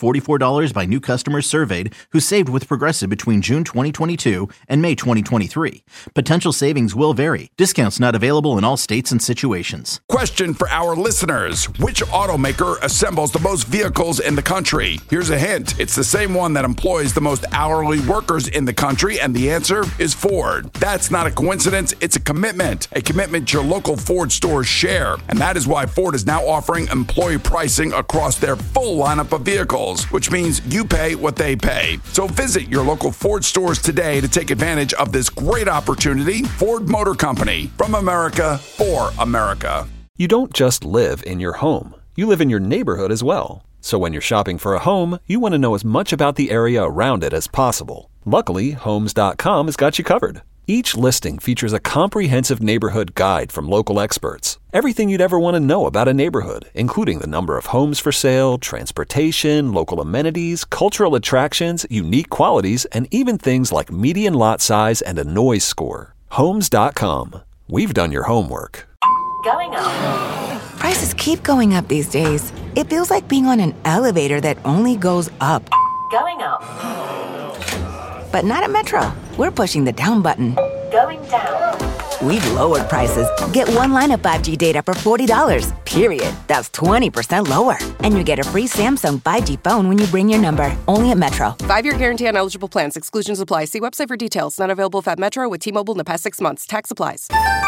$744 by new customers surveyed who saved with Progressive between June 2022 and May 2023. Potential savings will vary. Discounts not available in all states and situations. Question for our listeners. Which automaker assembles the most vehicles in the country? Here's a hint. It's the same one that employs the most hourly workers in the country, and the answer is Ford. That's not a coincidence. It's a commitment your local Ford stores share. And that is why Ford is now offering employee pricing across their full lineup of vehicles, which means you pay what they pay. So visit your local Ford stores today to take advantage of this great opportunity. Ford Motor Company, from America for America. You don't just live in your home. You live in your neighborhood as well. So when you're shopping for a home, you want to know as much about the area around it as possible. Luckily, Homes.com has got you covered. Each listing features a comprehensive neighborhood guide from local experts. Everything you'd ever want to know about a neighborhood, including the number of homes for sale, transportation, local amenities, cultural attractions, unique qualities, and even things like median lot size and a noise score. Homes.com. We've done your homework. Going up. Prices keep going up these days. It feels like being on an elevator that only goes up. Going up. But not at Metro. We're pushing the down button. Going down. we've lowered prices. Get one line of 5G data for $40, period. That's 20% lower. And you get a free Samsung 5G phone when you bring your number. Only at Metro. 5-year guarantee on eligible plans. Exclusions apply. See website for details. Not available at Metro with T-Mobile in the past 6 months. Tax applies.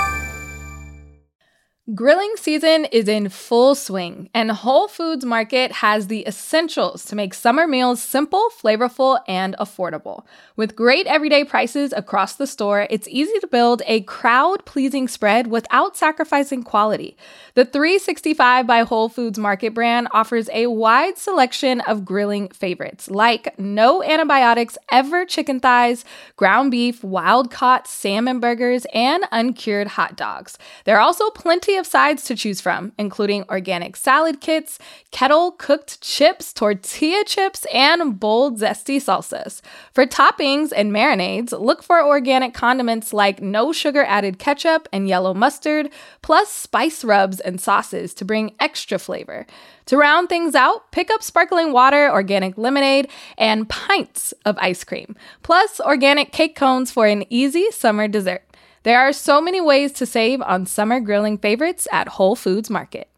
Grilling season is in full swing, and Whole Foods Market has the essentials to make summer meals simple, flavorful, and affordable. With great everyday prices across the store, it's easy to build a crowd-pleasing spread without sacrificing quality. The 365 by Whole Foods Market brand offers a wide selection of grilling favorites, like no antibiotics ever chicken thighs, ground beef, wild-caught salmon burgers, and uncured hot dogs. There are also plenty of sides to choose from, including organic salad kits, kettle-cooked chips, tortilla chips, and bold, zesty salsas. For toppings and marinades, look for organic condiments like no-sugar-added ketchup and yellow mustard, plus spice rubs and sauces to bring extra flavor. To round things out, pick up sparkling water, organic lemonade, and pints of ice cream, plus organic cake cones for an easy summer dessert. There are so many ways to save on summer grilling favorites at Whole Foods Market.